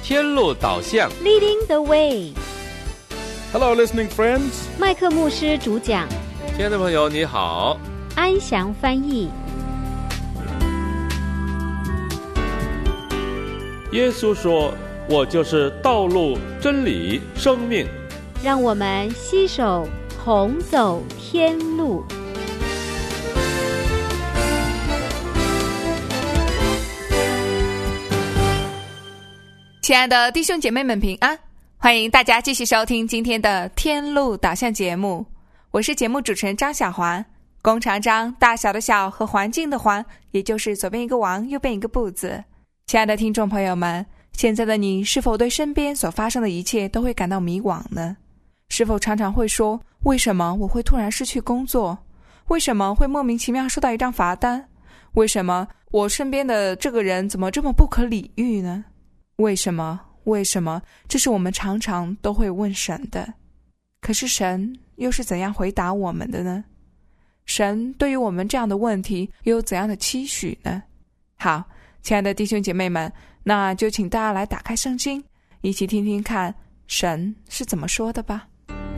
天路导向 Leading the way. Hello, listening friends. 麦克牧师主讲， 亲爱的朋友你好， 安祥翻译。 耶稣说，我就是道路、真理、生命。 让我们携手同走天路。 亲爱的弟兄姐妹们平安，欢迎大家继续收听今天的天路导向节目，我是节目主持人张小环，弓长张，大小的小和环境的环，也就是左边一个王右边一个不字。亲爱的听众朋友们，现在的你是否对身边所发生的一切都会感到迷惘呢？是否常常会说，为什么我会突然失去工作？为什么会莫名其妙收到一张罚单？为什么我身边的这个人怎么这么不可理喻呢？为什么？这是我们常常都会问神的。可是神又是怎样回答我们的呢？神对于我们这样的问题又有怎样的期许呢？好，亲爱的弟兄姐妹们，那就请大家来打开圣经，一起听听看神是怎么说的吧。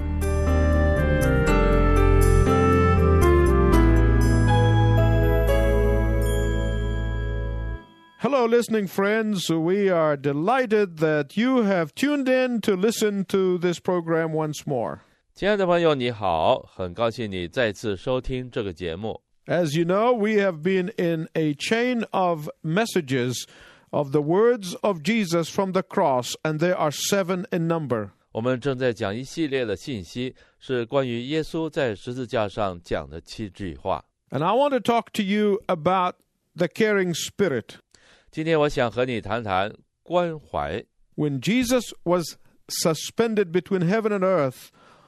Hello, listening friends. We are delighted that you have tuned in to listen to this program once more. 亲爱的朋友你好，很高兴你再次收听这个节目。 As you know, we have been in a chain of messages of the words of Jesus from the cross, and there are 7 in number. 我们正在讲一系列的信息，是关于耶稣在十字架上讲的7句话。 And I want to talk to you about the caring spirit. 今天我想和你谈谈关怀。 When Jesus was suspended between heaven and earth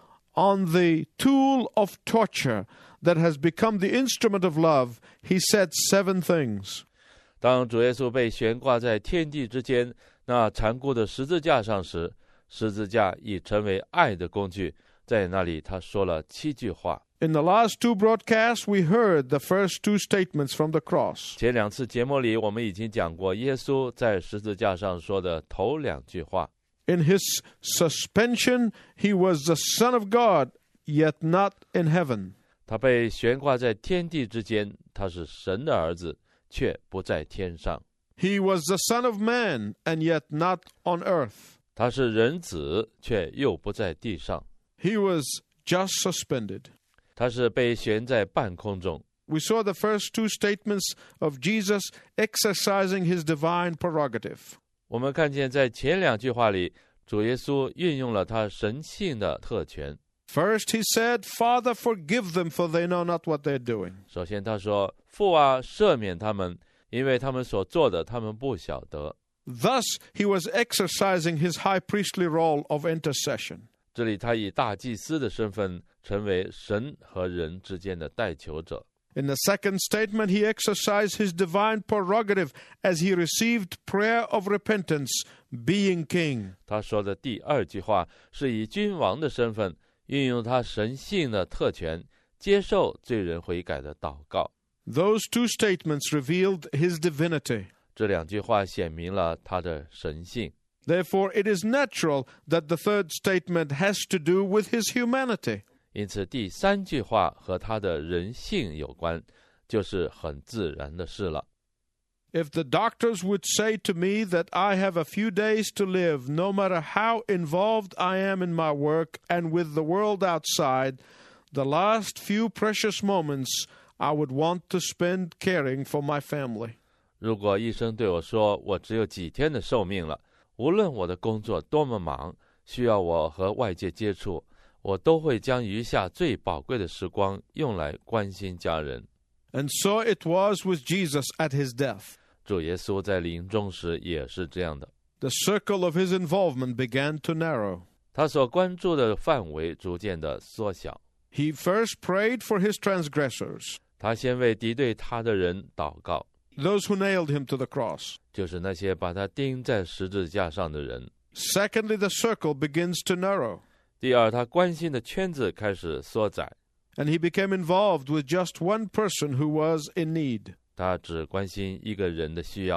on the tool of torture that has become the instrument of love, he said 7 things. 当主耶稣被悬挂在天地之间那残酷的十字架上时，十字架已成为爱的工具，在那里他说了7句话。 In the last 2 broadcasts, we heard the first 2 statements from the cross. 前2次节目里我们已经讲过耶稣在十字架上说的头2句话。 In his suspension, he was the Son of God, yet not in heaven. 他被悬挂在天地之间，他是神的儿子，却不在天上。 He was the Son of Man, and yet not on earth. 他是人子，却又不在地上。 He was just suspended. 他是被悬在半空中。 We saw the first 2 statements of Jesus exercising his divine prerogative. 我们看见在前2句话里，主耶稣运用了他神性的特权。 First, he said, Father, forgive them, for they know not what they're doing. 首先他说，父啊，赦免他们，因为他们所做的他们不晓得。 Thus, he was exercising his high priestly role of intercession. 这里他以大祭司的身份成为神和人之间的代求者。 In the second statement, he exercised his divine prerogative as he received prayer of repentance, being king. 他说的第2句话是以君王的身份运用他神性的特权，接受罪人悔改的祷告。 Those 2 statements revealed his divinity. 这2句话显明了他的神性。 Therefore, it is natural that the third statement has to do with his humanity. 因此第3句话和他的人性有关，就是很自然的事了。 If the doctors would say to me that I have a few days to live, no matter how involved I am in my work and with the world outside, the last few precious moments I would want to spend caring for my family. 如果医生对我说，我只有几天的寿命了，无论我的工作多么忙，需要我和外界接触，我都会将余下最宝贵的时光用来关心家人。 And so it was with Jesus at his death. 主耶稣在临终时也是这样的。 The circle of his involvement began to narrow. 他所关注的范围逐渐的缩小。 He first prayed for his transgressors, 他先为敌对他的人祷告， those who nailed him to the cross. 就是那些把他钉在十字架上的人。 Secondly, the circle begins to narrow. 第二，他关心的圈子开始缩窄， And he became involved with just one person who was in need. 他只关心一个人的需要。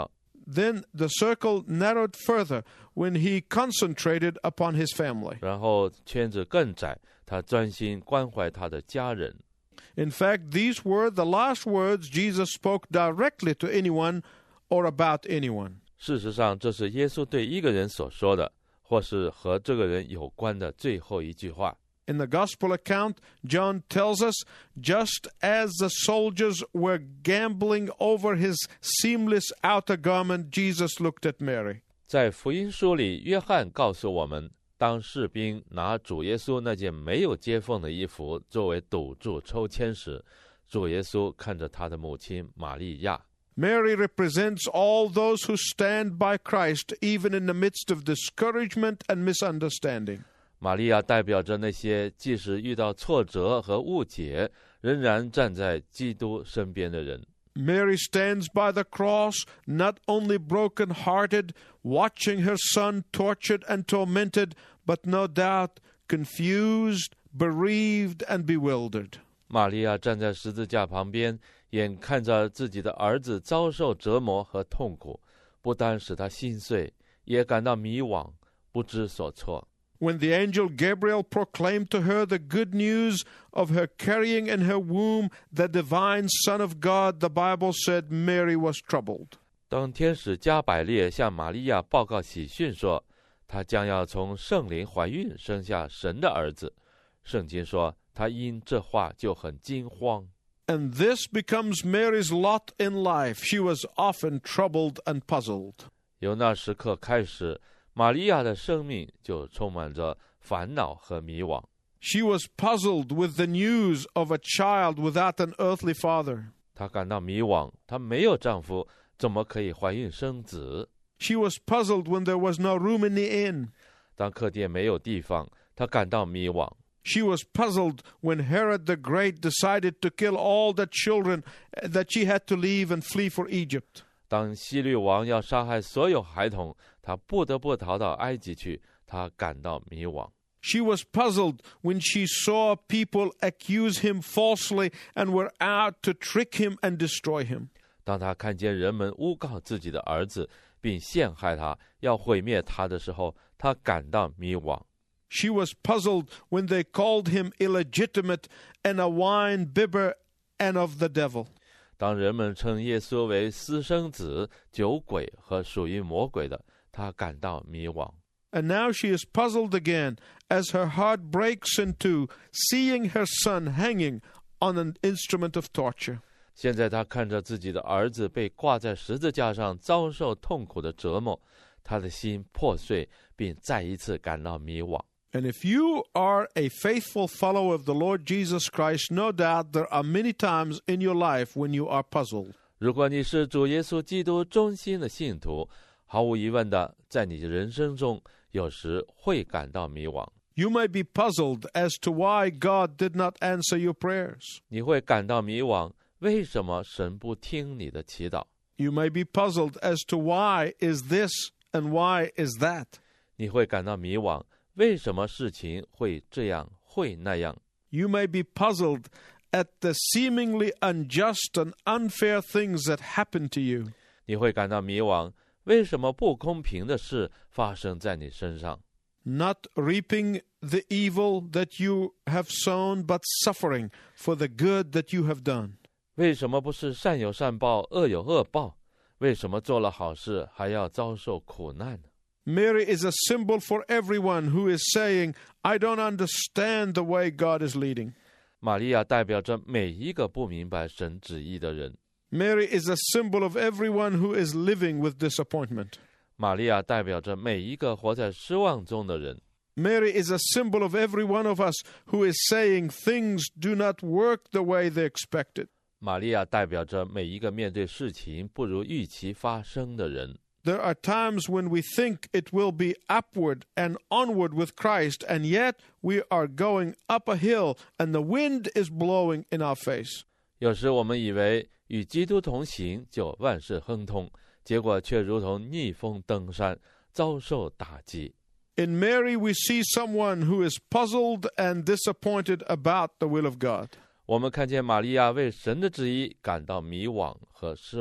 Then the circle narrowed further when he concentrated upon his family. 然后圈子更窄，他专心关怀他的家人。 In fact, these were the last words Jesus spoke directly to anyone or about anyone. 事实上，这是耶稣对一个人所说的，或是和这个人有关的最后一句话。 In the Gospel account, John tells us, just as the soldiers were gambling over his seamless outer garment, Jesus looked at Mary. 在福音书里，约翰告诉我们，当士兵拿主耶稣那件没有接缝的衣服作为赌注抽签时，主耶稣看着他的母亲玛利亚。 Mary represents all those who stand by Christ, even in the midst of discouragement and misunderstanding. 玛利亚代表着那些即使遇到挫折和误解，仍然站在基督身边的人。 Mary stands by the cross, not only broken-hearted, watching her son tortured and tormented, but no doubt confused, bereaved, and bewildered. 玛利亚站在十字架旁边，眼看着自己的儿子遭受折磨和痛苦，不单使她心碎，也感到迷惘，不知所措。 When the angel Gabriel proclaimed to her the good news of her carrying in her womb the divine Son of God, the Bible said Mary was troubled. 当天使加百列向玛利亚报告喜讯说，她将要从圣灵怀孕生下神的儿子，圣经说，她因这话就很惊慌。 And this becomes Mary's lot in life. She was often troubled and puzzled. 由那时刻开始，玛利亚的生命就充满着烦恼和迷惘。 She was puzzled with the news of a child without an earthly father. 她感到迷惘，她没有丈夫，怎么可以怀孕生子？ She was puzzled when there was no room in the inn. 当客店没有地方，她感到迷惘。 She was puzzled when Herod the Great decided to kill all the children, that she had to leave and flee for Egypt. 当希律王要杀害所有孩童，他不得不逃到埃及去，他感到迷惘。 She was puzzled when she saw people accuse him falsely and were out to trick him and destroy him. 当他看见人们诬告自己的儿子，并陷害他，要毁灭他的时候，他感到迷惘。 She was puzzled when they called him illegitimate and a wine-bibber and of the devil. 当人们称耶稣为私生子、酒鬼和属于魔鬼的，他感到迷惘。 And now she is puzzled again as her heart breaks in two, seeing her son hanging on an instrument of torture. 现在他看着自己的儿子被挂在十字架上，遭受痛苦的折磨，他的心破碎，并再一次感到迷惘。 And if you are a faithful follower of the Lord Jesus Christ, no doubt there are many times in your life when you are puzzled. 如果你是主耶稣基督忠心的信徒，毫无疑问的，在你的人生中，有时会感到迷惘。 You may be puzzled as to why God did not answer your prayers. 你会感到迷惘，为什么神不听你的祈祷？ You may be puzzled as to why is this and why is that. 你会感到迷惘，为什么事情会这样，会那样？ You may be puzzled at the seemingly unjust and unfair things that happen to you. 你会感到迷惘，为什么不公平的事发生在你身上？ Not reaping the evil that you have sown, but suffering for the good that you have done. 为什么不是善有善报，恶有恶报？为什么做了好事还要遭受苦难呢？ Mary is a symbol for everyone who is saying, I don't understand the way God is leading. 玛利亚代表着每一个不明白神旨意的人。 Mary is a symbol of everyone who is living with disappointment. 玛利亚代表着每一个活在失望中的人。 Mary is a symbol of every one of us who is saying things do not work the way they expected. 玛利亚代表着每一个面对事情不如预期发生的人。 There are times when we think it will be upward and onward with Christ, and yet we are going up a hill and the wind is blowing in our face. 有时我们以为与基督同行就万事亨通，结果却如同逆风登山，遭受打击。 In Mary, we see someone who is puzzled and disappointed about the will of God. 我们看见玛利亚为神的旨意感到迷惘和失望。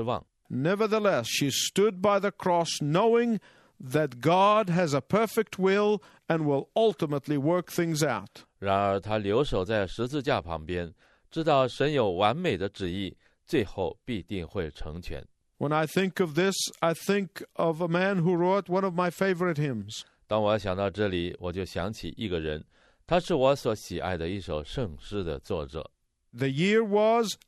Nevertheless, she stood by the cross, knowing that God has a perfect will and will ultimately work things out. 然而他留守在十字架旁边，知道神有完美的旨意，最后必定会成全。 When I think of this, I think of a man who wrote one of my favorite hymns. 当我想到这里，我就想起一个人，他是我所喜爱的一首圣诗的作者。 The year was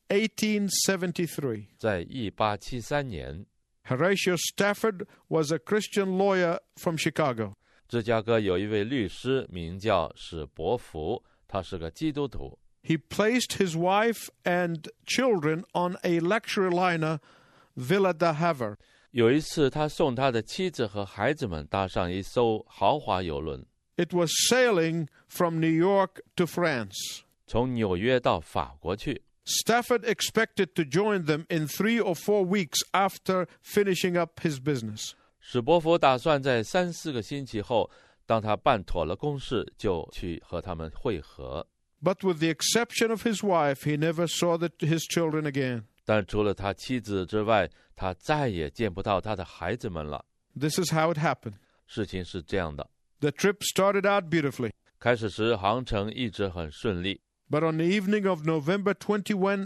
1873. 在1873年， Horatio Stafford was a Christian lawyer from Chicago. 芝加哥有一位律师名叫史伯福，他是个基督徒。 He placed his wife and children on a lecture liner, Villa de Havre. 有一次，他送他的妻子和孩子们搭上一艘豪华游轮， It was sailing from New York to France. 从纽约到法国去。 Stafford expected to join them in 3 or 4 weeks after finishing up his business. 史伯福打算在3-4个星期后，当他办妥了公事，就去和他们会合。 But with the exception of his wife, he never saw his children again. 但除了他妻子之外，他再也见不到他的孩子们了。 This is how it happened. 事情是这样的， The trip started out beautifully. 开始时航程一直很顺利， But on the evening of November 21,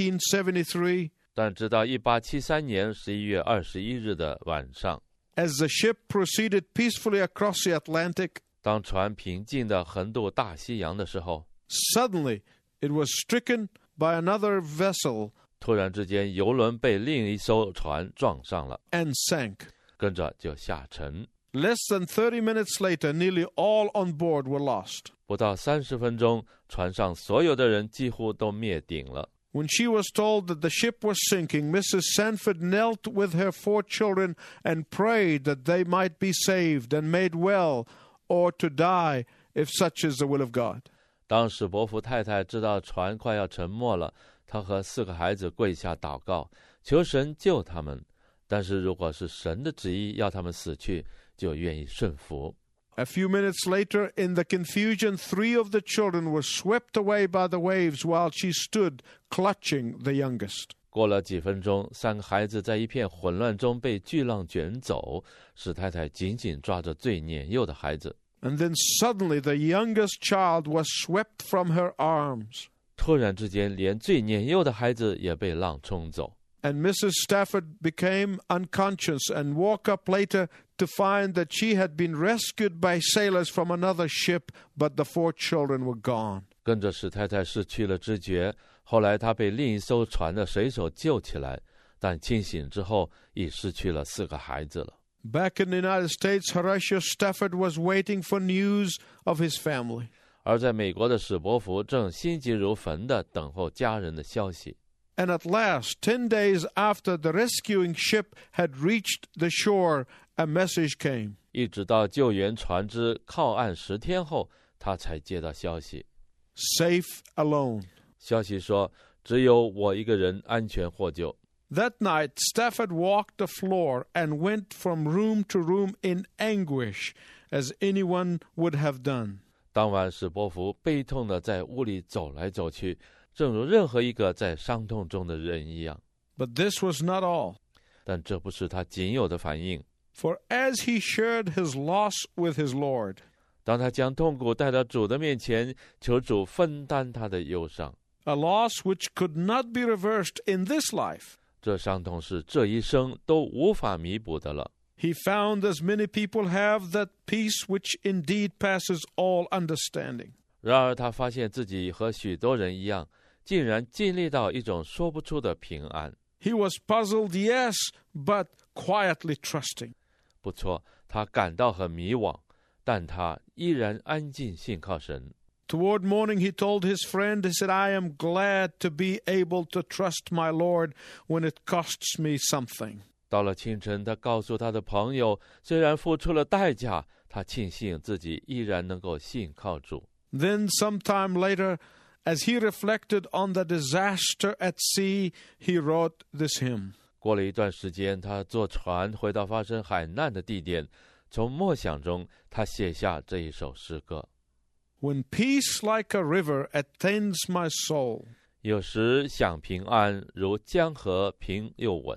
1873, 但直到1873年11月21日的晚上， as the ship proceeded peacefully across the Atlantic, 当船平静地横渡大西洋的时候， suddenly it was stricken by another vessel 突然之间，游轮被另一艘船撞上了， and sank. 跟着就下沉。 Less than 30 minutes later, nearly all on board were lost. 不到30分钟，船上所有的人几乎都灭顶了。 When she was told that the ship was sinking, Mrs. Sanford knelt with her 4 children and prayed that they might be saved and made well, or to die, if such is the will of God. 当史伯福太太知道船快要沉没了，她和4个孩子跪下祷告，求神救他们。但是如果是神的旨意要他们死去，就愿意顺服。 A few minutes later, in the confusion, 3 of the children were swept away by the waves while she stood clutching the youngest. 过了几分钟，3个孩子在一片混乱中被巨浪卷走，史太太紧紧抓着最年幼的孩子。 And then suddenly the youngest child was swept from her arms. 突然之间，连最年幼的孩子也被浪冲走。 And Mrs. Stafford became unconscious and woke up later to find that she had been rescued by sailors from another ship, but the 4 children were gone. 跟着史太太失去了知觉，后来她被另一艘船的水手救起来，但清醒之后已失去了4个孩子了。 Back in the United States, Horatio Stafford was waiting for news of his family. 而在美国的史伯福正心急如焚地等候家人的消息。 And at last, 10 days after the rescuing ship had reached the shore, a message came. 一直到救援船只靠岸10天后，他才接到消息。 Safe alone. 消息说，只有我一个人安全获救。 That night, Stafford walked the floor and went from room to room in anguish, as anyone would have done. 当晚，史伯福悲痛地在屋里走来走去，正如任何一个在伤痛中的人一样。 But this was not all. 但这不是他仅有的反应。 For as he shared his loss with his Lord, 当他将痛苦带到主的面前，求主分担他的忧伤。 a loss which could not be reversed in this life, 这伤痛是这一生都无法弥补的了。 he found, as many people have, that peace which indeed passes all understanding. 然而他发现自己和许多人一样，竟然经历到一种说不出的平安。 He was puzzled, yes, but quietly trusting. 不错，他感到很迷惘，但他依然安静信靠神。 Toward morning, he told his friend, he said, I am glad to be able to trust my Lord when it costs me something. 到了清晨，他告诉他的朋友，虽然付出了代价，他庆幸自己依然能够信靠主。 Then sometime later, as he reflected on the disaster at sea, he wrote this hymn. 过了一段时间，他坐船回到发生海难的地点，从默想中，他写下这一首诗歌。 When peace like a river attends my soul, 有时想平安，如江河平又稳。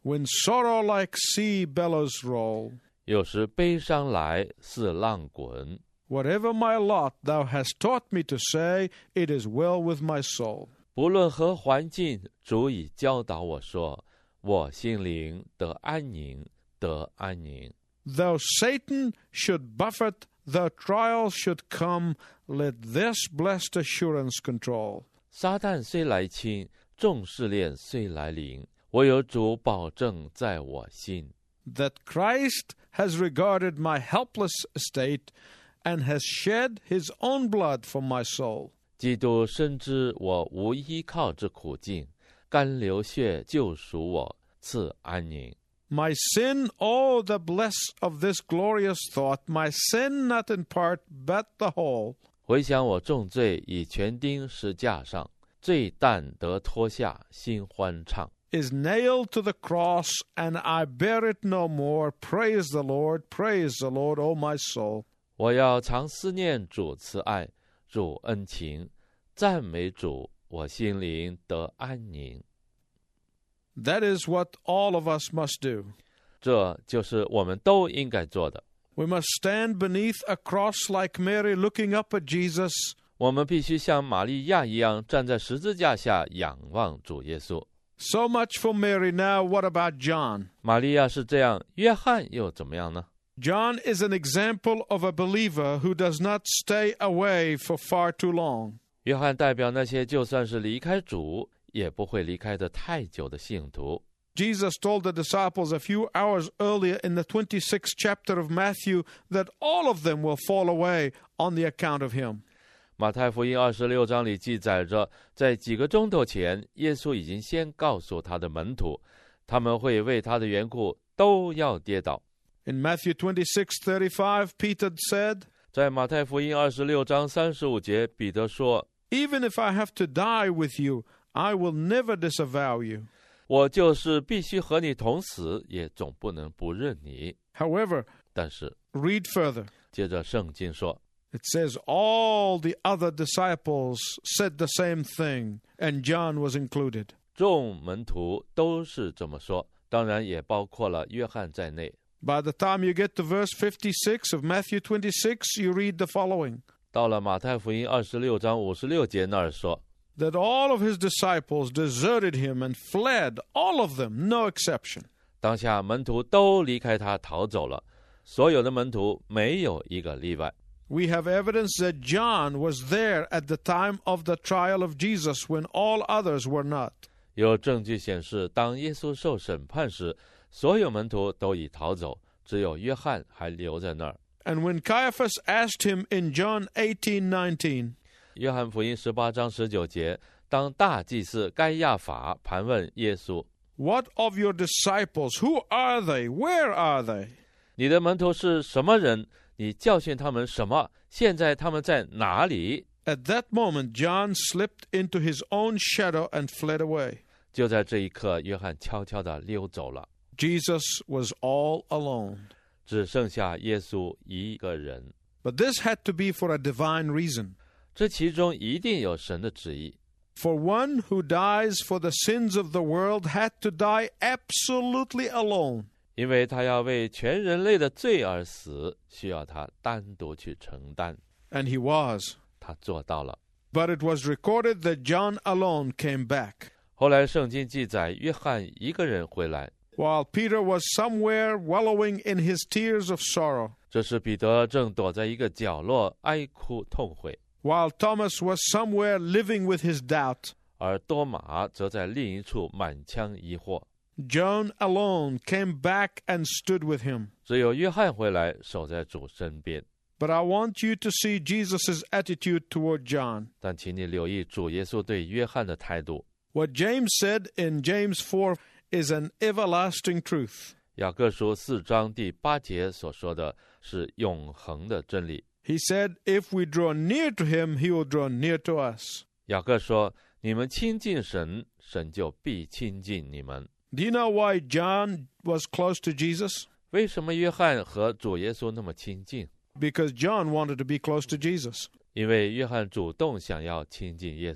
When sorrow like sea billows roll, 有时悲伤来似浪滚。 whatever my lot, thou hast taught me to say, it is well with my soul. 不论何环境，主已教导我说，我心灵得安宁，得安宁。 Though Satan should buffet, though trials should come, let this blessed assurance control. 撒旦虽来侵，众试炼虽来临，我有主保证在我心。 That Christ has regarded my helpless estate and has shed his own blood for my soul. 基督深知我无依靠之苦境，甘流血救赎我，赐安宁。 My sin, oh, the bliss of this glorious thought, my sin not in part, but the whole. 回想我重罪已全钉十架上，罪担得脱下，心欢畅。 Is nailed to the cross, and I bear it no more. Praise the Lord, O my soul. 我要常思念主慈爱，主恩情，赞美主，我心灵得安宁。 That is what all of us must do. 这就是我们都应该做的。 We must stand beneath a cross like Mary, looking up at Jesus. 我们必须像玛利亚一样，站在十字架下仰望主耶稣。 So much for Mary. Now, what about John? 玛利亚是这样，约翰又怎么样呢？ John is an example of a believer who does not stay away for far too long. 约翰代表那些就算是离开主，也不会离开得太久的信徒。 Jesus told the disciples a few hours earlier in the 26th chapter of Matthew that all of them will fall away on the account of him. 马太福音26章里记载着，在几个钟头前，耶稣已经先告诉他的门徒，他们会为他的缘故都要跌倒。 In Matthew 26:35, Peter said, 在马太福音26章35节，彼得说： Even if I have to die with you, I will never disavow you. 我就是必须和你同死，也总不能不认你。 However, 但是 read further. 接着圣经说， It says all the other disciples said the same thing, and John was included. 众门徒都是这么说，当然也包括了约翰在内。 By the time you get to verse 56 of Matthew 26, you read the following. 到了马太福音26章56节那儿说， That all of his disciples deserted him and fled, all of them, no exception. 当下门徒都离开他逃走了，所有的门徒没有一个例外。 We have evidence that John was there at the time of the trial of Jesus when all others were not. 有证据显示，当耶稣受审判时，所有门徒都已逃走，只有约翰还留在那儿。 And when Caiaphas asked him in John 18:19, 约翰福音18章19节，当大祭司该亚法盘问耶稣， What of your disciples? Who are they? Where are they? 你的门徒是什么人？你教训他们什么？现在他们在哪里？ At that moment, John slipped into his own shadow and fled away. 就在这一刻，约翰悄悄地溜走了， Jesus was all alone. 只剩下耶稣一个人。 But this had to be for a divine reason. 这其中一定有神的旨意。 For one who dies for the sins of the world had to die absolutely alone. 因为他要为全人类的罪而死，需要他单独去承担。 And he was. 他做到了。 But it was recorded that John alone came back. 后来圣经记载，约翰一个人回来， While Peter was somewhere wallowing in his tears of sorrow. 这时彼得正躲在一个角落哀哭痛悔， While Thomas was somewhere living with his doubt. 而多马则在另一处满腔疑惑。 John alone came back and stood with him. 只有约翰回来，守在主身边。 But I want you to see Jesus' attitude toward John. 但请你留意主耶稣对约翰的态度。 What James said in James 4 is an everlasting truth. 雅各书4章第8节所说的是永恒的真理。 He said, if we draw near to him, he will draw near to us. 雅各说，你们亲近神，神就必亲近你们。 Do you know why John was close to Jesus? 为什么约翰和主耶稣那么亲近？ Because John wanted to be close to Jesus. 因为约翰主动想要亲近耶稣。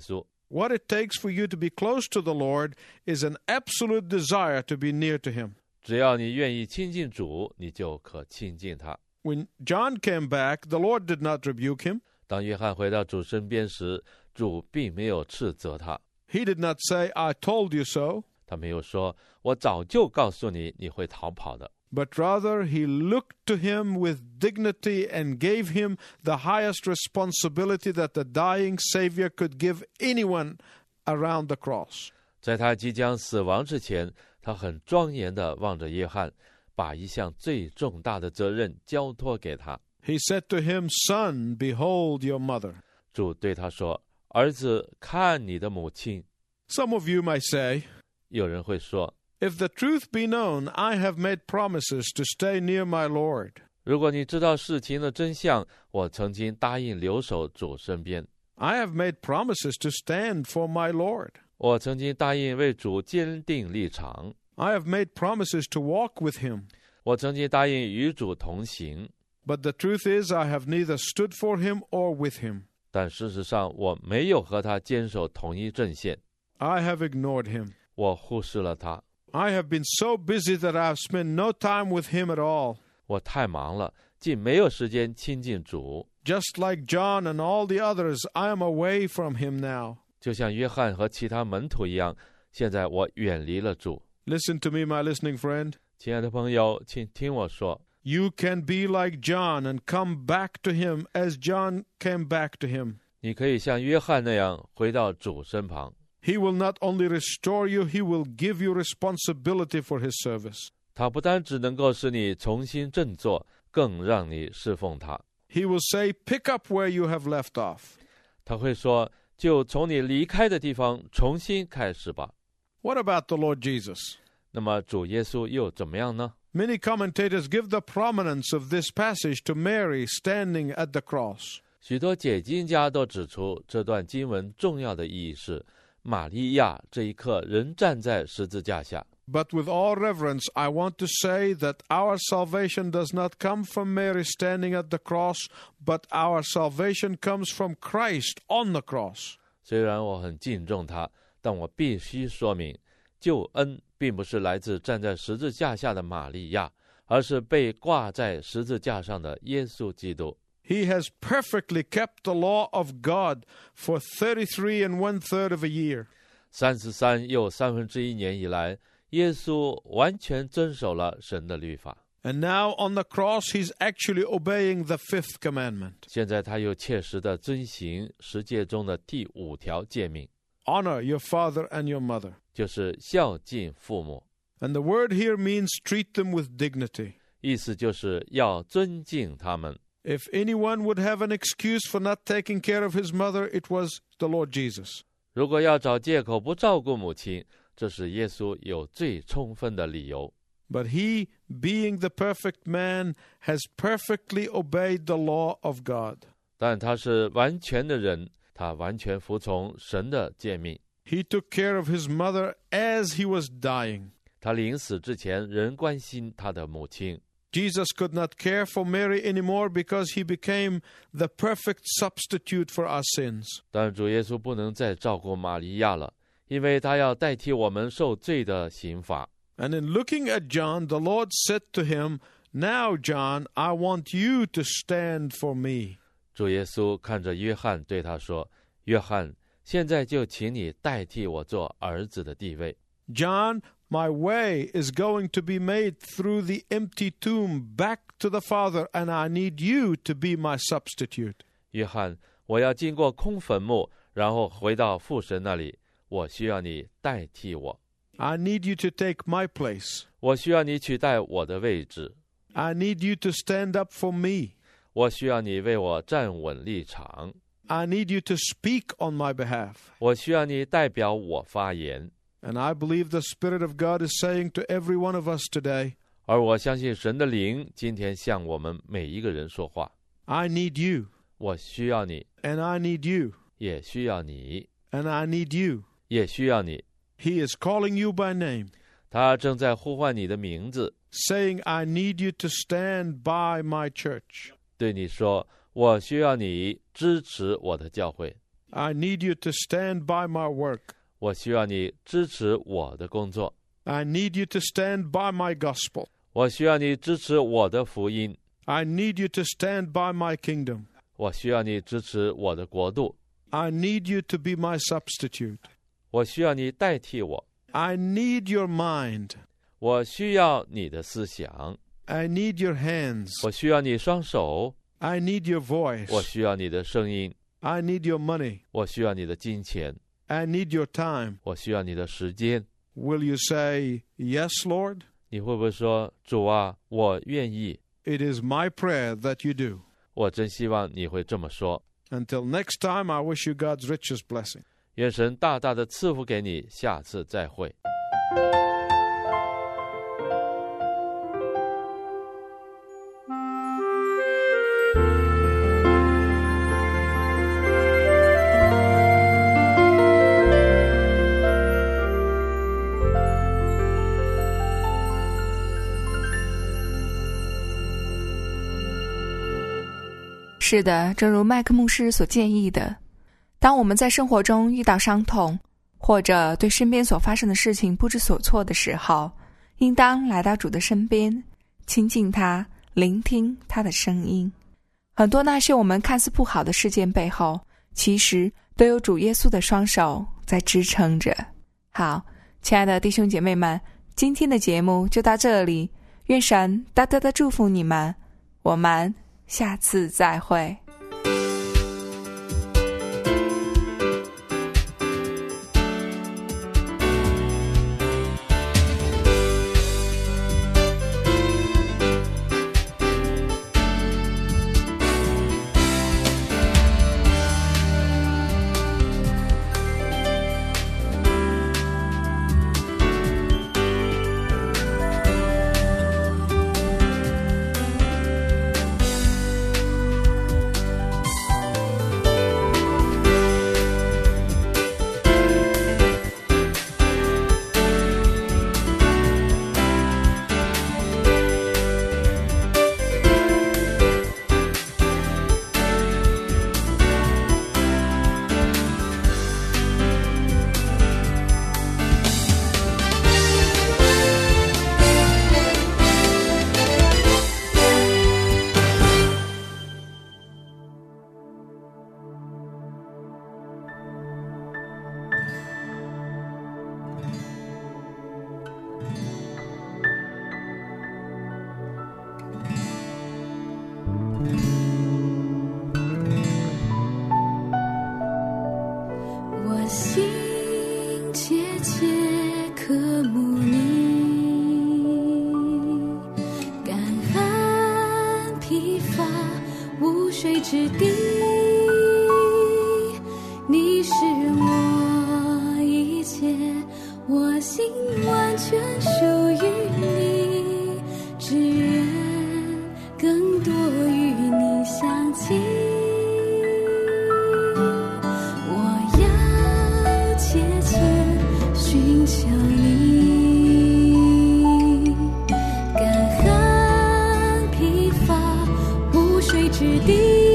What it takes for you to be close to the Lord is an absolute desire to be near to Him. 只要你愿意亲近主，你就可亲近他。 When John came back, the Lord did not rebuke him. 当约翰回到主身边时，主并没有斥责他， He did not say, I told you so. 他没有说我早就告诉你你会逃跑的， But rather, he looked to him with dignity and gave him the highest responsibility that the dying Savior could give anyone around the cross. 在他即将死亡之前，他很庄严地望着约翰，把一项最重大的责任交托给他。 He said to him, Son, behold your mother. 主对他说：“儿子，看你的母亲。” Some of you may say, 有人会说， If the truth be known, I have made promises to stay near my Lord. 如果你知道事情的真相，我曾经答应留守主身边， I have made promises to stand for my Lord. 我曾经答应为主坚定立场， I have made promises to walk with him. 我曾经答应与主同行。 But the truth is, I have neither stood for him or with him. 但事实上，我没有和他坚守同一阵线， I have ignored him. 我忽视了他。 I have been so busy that I have spent no time with him at all. 我太忙了，竟没有时间亲近主。 Just like John and all the others, I am away from him now. 就像约翰和其他门徒一样，现在我远离了主。 Listen to me, my listening friend. 亲爱的朋友，请听我说， You can be like John and come back to him as John came back to him. 你可以像约翰那样回到主身旁。 He will not only restore you, he will give you responsibility for his service. 他不单只能够使你重新振作，更让你侍奉他。 He will say, pick up where you have left off. 他会说，就从你离开的地方重新开始吧。 What about the Lord Jesus? 那么主耶稣又怎么样呢？ Many commentators give the prominence of this passage to Mary standing at the cross. 许多解经家都指出，这段经文重要的意义是，玛利亚这一刻仍站在十字架下。 But with all reverence, I want to say that our salvation does not come from Mary standing at the cross, but our salvation comes from Christ on the cross. 虽然我很敬重他，但我必须说明，救恩并不是来自站在十字架下的玛利亚，而是被挂在十字架上的耶稣基督。 He has perfectly kept the law of God for 33 1/3 of a year. 33又1/3年以来，耶稣完全遵守了神的律法。 And now on the cross, he's actually obeying the 5th commandment. 现在他又切实地遵行十诫中的第5条诫命， Honor your father and your mother. 就是孝敬父母。 And the word here means treat them with dignity. 意思就是要尊敬他们。 If anyone would have an excuse for not taking care of his mother, it was the Lord Jesus. 如果要找借口不照顾母亲，这是耶稣有最充分的理由。 But he, being the perfect man, has perfectly obeyed the law of God. 但他是完全的人，他完全服从神的诫命。 He took care of his mother as he was dying. 他临死之前仍关心他的母亲。 Jesus could not care for Mary anymore because he became the perfect substitute for our sins. 但主耶稣不能再照顾玛利亚了，因为他要代替我们受罪的刑罚。 And in looking at John, the Lord said to him, Now, John, I want you to stand for me. 主耶稣看着约翰对他说：“约翰，现在就请你代替我做儿子的地位。 John, my way is going to be made through the empty tomb back to the Father, and I need you to be my substitute. 约翰，我要经过空坟墓，然后回到父神那里，我需要你代替我。 I need you to take my place. 我需要你取代我的位置。 I need you to stand up for me. 我需要你为我站稳立场。 I need you to speak on my behalf. 我需要你代表我发言。 And I believe the Spirit of God is saying to every one of us today, 而我相信神的灵今天向我们每一个人说话。 I need you, 我需要你， and I need you, 也需要你， and I need you. 也需要你。 He is calling you by name, 他正在呼唤你的名字， saying, I need you to stand by my church. 对你说：“我需要你支持我的教会。” I need you to stand by my work. 我需要你支持我的工作。 I need you to stand by my gospel. 我需要你支持我的福音。 I need you to stand by my kingdom. 我需要你支持我的国度。 I need you to be my substitute. 我需要你代替我。 I need your mind. 我需要你的思想。 I need your hands. 我需要你双手。 I need your voice. 我需要你的声音。 I need your money. 我需要你的金钱。 I need your time. 我需要你的时间。 Will you say, Yes, Lord? 你会不会说，主啊，我愿意。 It is my prayer that you do. 我真希望你会这么说。 Until next time, I wish you God's richest blessing. 愿神大大的赐福给你，下次再会。 是的，正如麦克牧师所建议的，当我们在生活中遇到伤痛，或者对身边所发生的事情不知所措的时候，应当来到主的身边，亲近他，聆听他的声音。很多那些我们看似不好的事件背后，其实都有主耶稣的双手在支撑着。好，亲爱的弟兄姐妹们，今天的节目就到这里，愿神大大的祝福你们，我们下次再会。 水之地，你是我一切，我心完全属于你，只愿更多与你相近。我要切切寻求你，干旱疲乏无水之地。